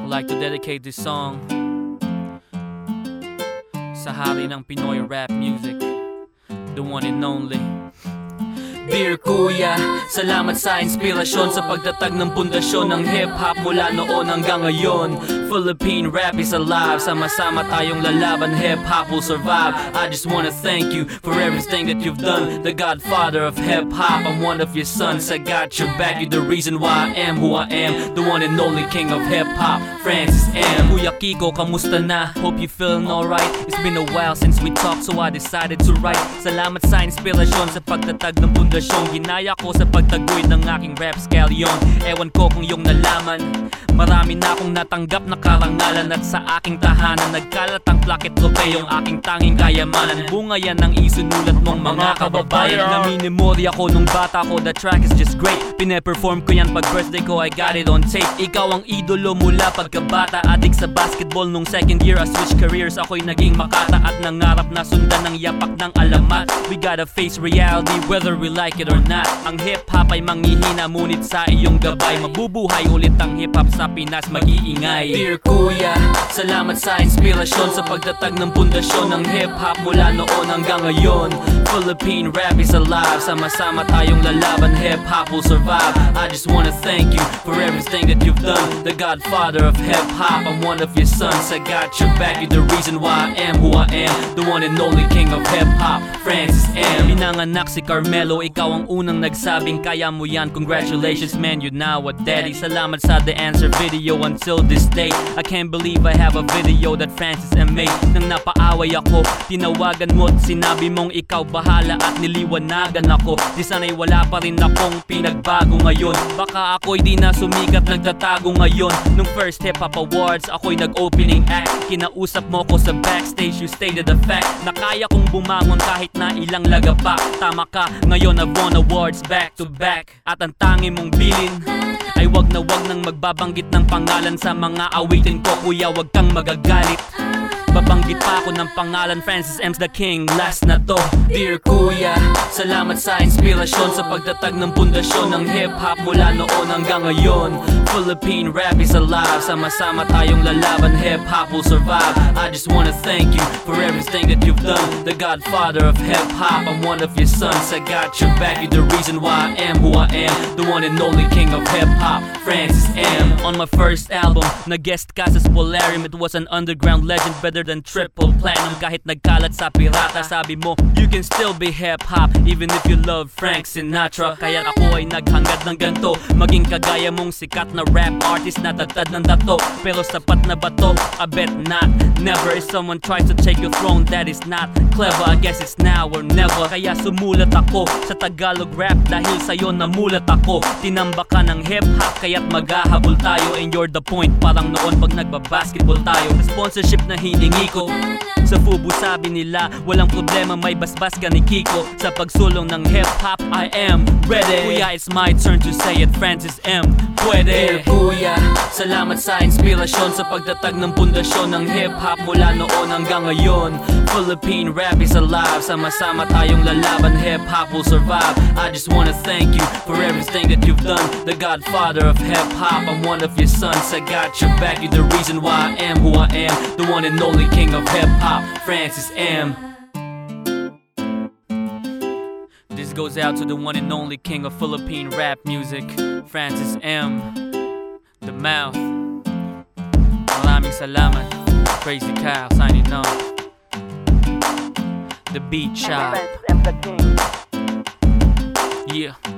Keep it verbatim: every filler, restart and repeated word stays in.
I'd like to dedicate this song sa hari ng Pinoy rap music, the one and only. Dear Kuya, salamat sa inspirasyon sa pagtatag ng pundasyon ng hip-hop mula noon hanggang ngayon. Philippine rap is alive, sama-sama tayong lalaban, hip-hop will survive. I just wanna thank you for everything that you've done, the godfather of hip-hop. I'm one of your sons, I got your back, you're the reason why I am who I am, the one and only king of hip-hop, Francis M. Kuya Kiko, kamusta na? Hope you feeling alright. It's been a while since we talked, so I decided to write. Salamat sa inspirasyon sa pagtatag ng pundasyon. Ginaya ko sa pagtaguyod ng aking rap scallion. Ewan ko kung yung nalaman, marami na akong natanggap na karangalan. At sa aking tahanan nagkalat ang plaket tropeyong aking tanging kayamanan. Bunga yan ng isunulat mong mga kababayan. Naminimorya ko nung bata ko, the track is just great. Pine-perform ko yan pag birthday ko, I got it on tape. Ikaw ang idolo mula pagkabata, adik sa basketball nung second year. I switch careers, ako'y naging makata at nangarap na sundan ng yapak ng alamat. We gotta face reality whether we like it or not. Ang hip-hop ay manghihina, ngunit sa iyong gabay mabubuhay ulit ang hip-hop sa Pinas, mag-iingay. Dear Kuya, salamat sa inspirasyon sa pagtatag ng pundasyon ng hip-hop mula noon hanggang ngayon. Philippine rap is alive, sama-sama tayong lalaban, hip-hop will survive. I just wanna thank you for everything that you've done, the godfather of hip-hop. I'm one of your sons, I got your back, you're the reason why I am who I am, the one and only king of hip-hop, Francis M. Pinanganak si Carmelo, ikaw ang unang nagsabing kaya mo yan. Congratulations man, you're now a daddy. Salamat sa The Answer video until this day. I can't believe I have a video that Francis M made. Nang napaaway ako, tinawagan mo at sinabi mong ikaw bahala at niliwanagan ako. Di sana'y wala pa rin akong pinagbago ngayon. Baka ako'y di na sumikat, nagtatago ngayon. Nung first hip hop awards, ako'y nag-opening act. Kinausap mo ko sa backstage, you stated the fact na kaya kong bumangon kahit na ilang laga pa. Tama ka, ngayon I've won awards back to back. At ang tangi mong bilin ay wag na wag nang magbabanggit ng pangalan sa mga awitin ko. Kuya, wag kang magagalit, babanggit pa ako ng pangalan, Francis M's the king, last na to. Dear Kuya, salamat sa inspirasyon sa pagtatag ng pundasyon ng hip-hop mula noon hanggang ngayon. Philippine rap is alive, sama-sama tayong lalaban, hip-hop will survive. I just wanna thank you for everything that you've done, the godfather of hip-hop. I'm one of your sons, I got your back, you're the reason why I am who I am, the one and only king of hip-hop, Francis M. On my first album, nag-guest ka sa Spolarium. It was an underground legend, better than triple platinum. Kahit nagkalat sa pirata, sabi mo you can still be hip-hop even if you love Frank Sinatra. Kaya ako ay naghangad ng ganto, maging kagaya mong sikat na rap artist na tatad ng dato. Pero sapat na ba to? I bet not, never. If someone tries to take your throne, that is not clever. I guess it's now or never. Kaya sumulat ako sa Tagalog rap dahil sa'yo namulat ako. Tinamba ka ng hip-hop kaya't maghahabol tayo. And you're the point, parang noon pag nagbabasketball tayo. The sponsorship na hiningi ko sa Fubu, sabi nila walang problema, may basbas ka ni Kiko. Sa pagsulong ng hip-hop, I am ready. Kuya, it's my turn to say it, Francis M. Pwede. Dear Kuya, salamat sa inspirasyon sa pagtatag ng pundasyon ng hip-hop mula noon hanggang ngayon. Philippine rap is alive, sama-sama tayong lalaban, hip-hop will survive. I just wanna thank you for everything that you've done, the godfather of hip-hop. I'm one of your sons, I got your back, you're the reason why I am who I am, the one and only king of hip-hop, Francis M. This goes out to the one and only king of Philippine rap music, Francis M. The Mouth. Maraming salamat. Crazy Kyle signing off. The Beat Shop. Yeah.